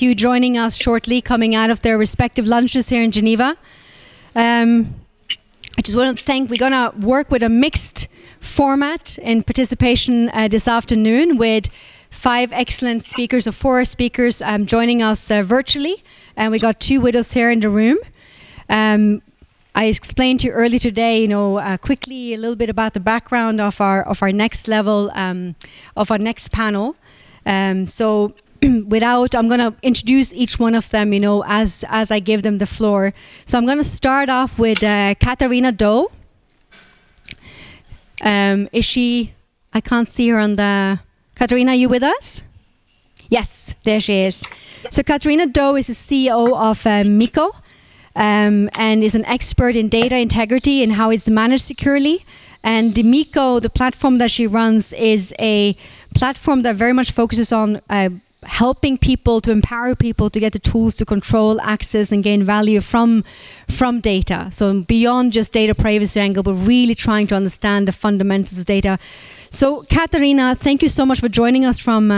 few joining us shortly, coming out of their respective lunches here in Geneva. I just want to thank, we're going to work with a mixed format in participation this afternoon with 5 excellent speakers, or 4 speakers joining us virtually. And we got 2 with us here in the room. I explained to you earlier today, quickly a little bit about the background of our next level, of our next panel. So I'm going to introduce each one of them, as I give them the floor. So I'm going to start off with Katharina Doe. Is she? I can't see her on the. Katharina, are you with us? Yes, there she is. So Katharina Doe is the CEO of MICO, and is an expert in data integrity and how it's managed securely. And the MICO, the platform that she runs, is a platform that very much focuses on helping people, to empower people to get the tools to control, access, and gain value from data. So beyond just data privacy angle, but really trying to understand the fundamentals of data. So Katharina, thank you so much for joining us from,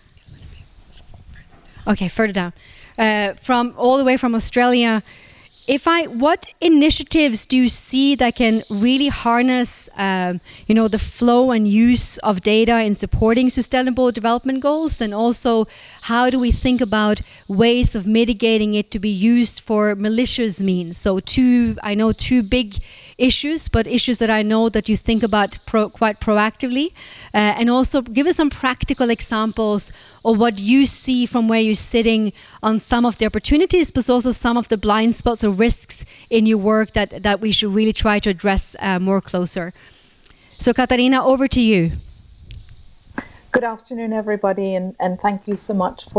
further down, from all the way from Australia. What initiatives do you see that can really harness, the flow and use of data in supporting sustainable development goals? And also, how do we think about ways of mitigating it to be used for malicious means? So two big issues, but issues that I know that you think about quite proactively. And also give us some practical examples of what you see from where you're sitting on some of the opportunities, but also some of the blind spots or risks in your work that we should really try to address more closer. So Katharina, over to you. Good afternoon, everybody, and thank you so much